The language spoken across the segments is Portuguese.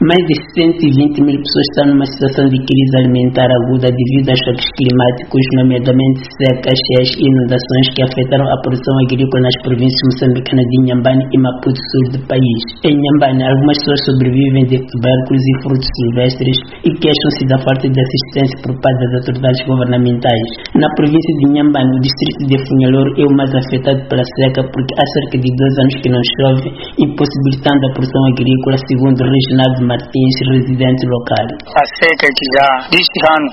Mais de 120 mil pessoas estão numa situação de crise alimentar aguda devido aos choques climáticos, nomeadamente secas, cheias e inundações que afetaram a produção agrícola nas províncias moçambicanas de Inhambane e Maputo, sul do país. Em Inhambane, algumas pessoas sobrevivem de tubérculos e frutos silvestres e queixam-se da falta de assistência por parte das autoridades governamentais. Na província de Inhambane, o distrito de Funhaloro é o mais afetado pela seca porque há cerca de 2 anos que não chove, impossibilitando a produção agrícola, segundo Reginaldo Martins, residente local. A seca que já deste ano,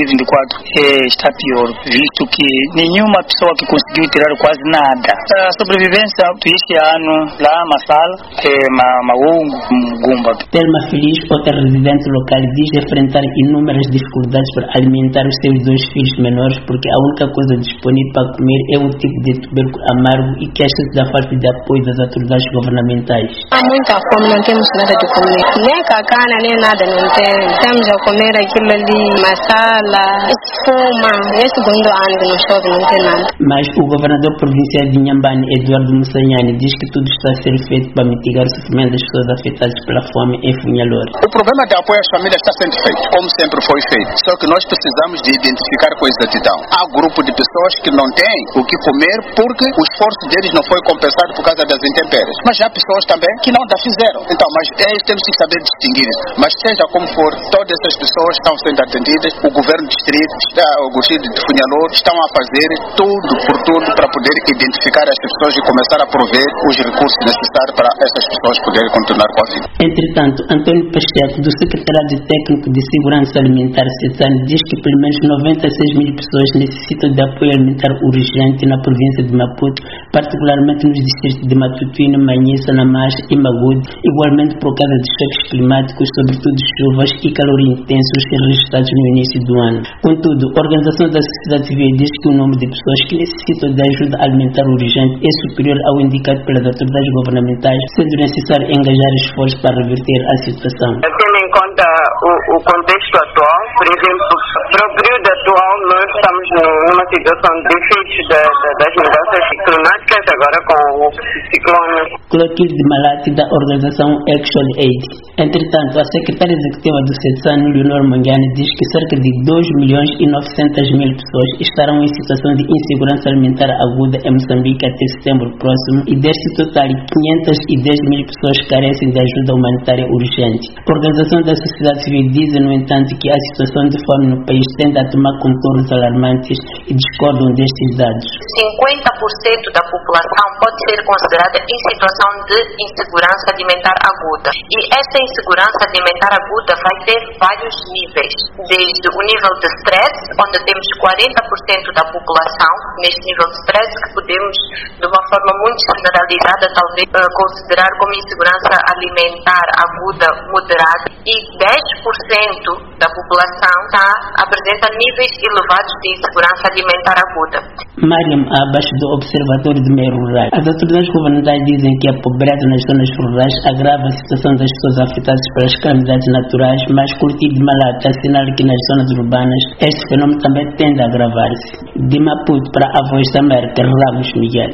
2024, está pior, visto que nenhuma pessoa que conseguiu tirar quase nada. A sobrevivência deste ano, lá Massala, Maungo, Gumba. Telma Feliz, outra residente local, diz enfrentar inúmeras dificuldades para alimentar os seus 2 filhos menores porque a única coisa disponível para comer é um tipo de tubérculo amargo e queixa-se da falta de apoio das autoridades governamentais. Há muita fome, não temos nada de comer. Nem cacana, nem nada não tem. Estamos a comer aquilo ali, massala, espuma. É o segundo ano que não chove, não tem nada. Mas o governador provincial de Inhambane, Eduardo Mussanhani, diz que tudo está a ser feito para mitigar o sofrimento das pessoas afetadas pela fome em Funhaloro. O programa de apoio às famílias está sendo feito, como sempre foi feito. Só que nós precisamos de identificar com exatidão. Há grupo de pessoas que não têm o que comer porque o esforço deles não foi compensado por causa das intempéries. Mas há pessoas também que não da fizeram. Então, mas temos que saber distinguir. Mas seja como for, todas essas pessoas estão sendo atendidas. O governo distrito, o distrito de Funhaloro estão a fazer tudo por tudo para poder identificar essas pessoas e começar a prover os recursos necessários para essas pessoas poderem continuar com a vida. Entretanto, Antônio Pacheco, do Secretariado Técnico de Segurança Alimentar CETAN, diz que pelo menos 96 mil pessoas necessitam de apoio alimentar urgente na província de Maputo, particularmente nos distritos de Matutuíne, Manhissa, Namash e Magude, igualmente por causa de choques climáticos, sobretudo chuvas e calor intensos registrados no início do ano. Contudo, a Organização da Sociedade Civil diz que o número de pessoas que necessitam de ajuda alimentar urgente é superior ao indicado pelas autoridades governamentais, sendo necessário engajar esforços para reverter a situação. Tendo em conta o contexto atual, por exemplo, para o período atual nós estamos numa situação de efeitos das mudanças climáticas, agora com o ciclone. Clotilde Malati, da organização Action Aid. Entretanto, a secretária executiva do CETSAN, Leonor Mangiani, diz que cerca de 2.900.000 pessoas estarão em situação de insegurança alimentar aguda em Moçambique até setembro próximo e deste total 510.000 pessoas carecem de ajuda humanitária urgente. A Organização da Sociedade Civil diz, no entanto, que a situação de fome no país tende a tomar contornos alarmantes e discordam destes dados. 50% da população pode ser considerada em situação de insegurança alimentar aguda. E esta insegurança alimentar aguda vai ter vários níveis. Desde o nível de stress, onde temos 40% da população neste nível de stress, que podemos, de uma forma muito generalizada, talvez considerar como insegurança alimentar aguda moderada, e 10% da população apresenta níveis elevados de insegurança alimentar aguda. Mariam Abaixo, do Observatório do Meio Rural. As autoridades governamentais dizem que a pobreza nas zonas rurais agrava a situação das pessoas afetadas pelas calamidades naturais, mas Clotilde Malati assinala que nas zonas urbanas este fenômeno também tende a agravar-se. De Maputo para a Voz da América, Ramos Miguel.